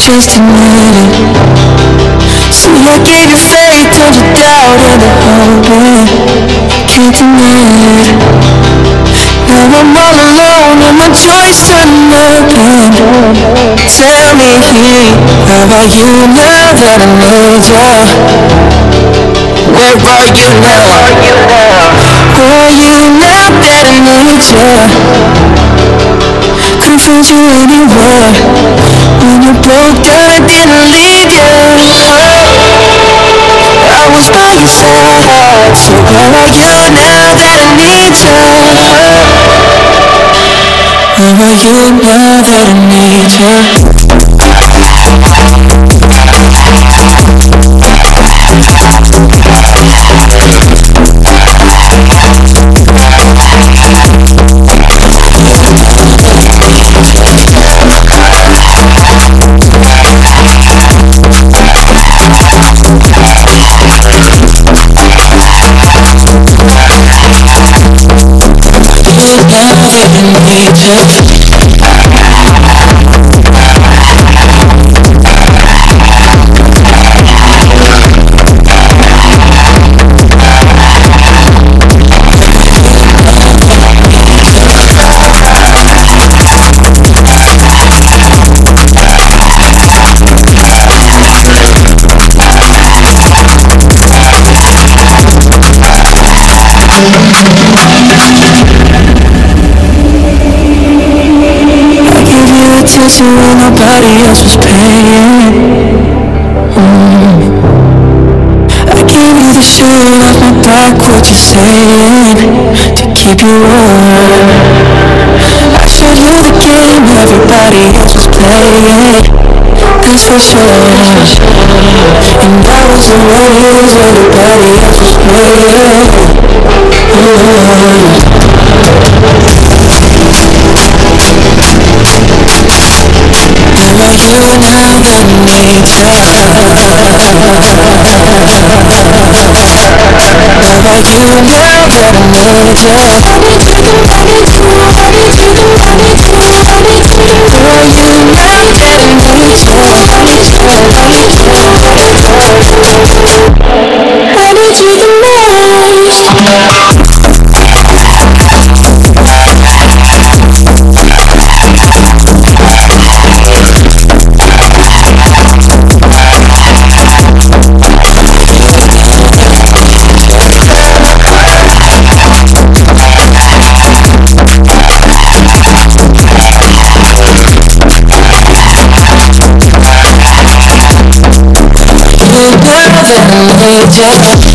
just admit it. See, I gave you faith, turned you doubted the hope. Can't deny it. Now I'm all alone and my joys turning again. Tell me, where are you now that I need ya? Where are you now? Where are you now that I need ya? Couldn't find you anywhere. When you broke down, I didn't leave you. I was by your side. So where are you now that I need ya? Where are you now that I need ya? Attention when nobody else was paying. I gave you the shirt off my back, what you saying, to keep you warm. I showed you the game everybody else was playing, that's for sure. And I was the winners, everybody else was waiting. Now that I need ya.